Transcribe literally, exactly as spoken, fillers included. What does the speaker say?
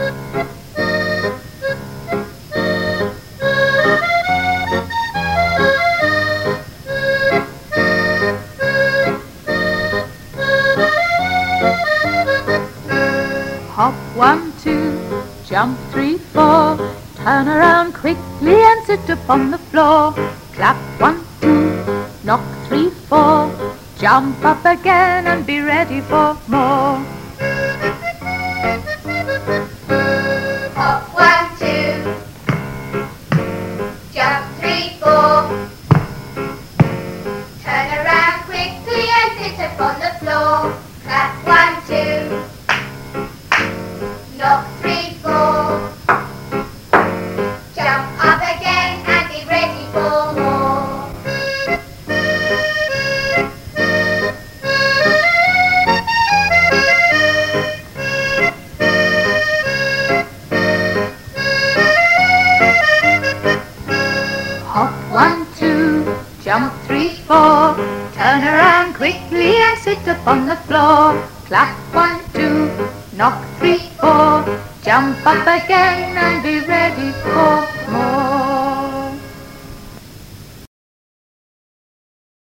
Hop one, two, jump three, four, turn around quickly and sit upon the floor. Clap one, two, knock three, four, jump up again and be ready for more. Hop one, two, jump three, four, turn around quickly and sit upon the floor. Clap one, two, knock three, four, jump up again and be ready for more. Hop one, two, jump three, four, turn around quickly and sit upon the floor. Clap one, two, knock three, four, jump up again and be ready for more.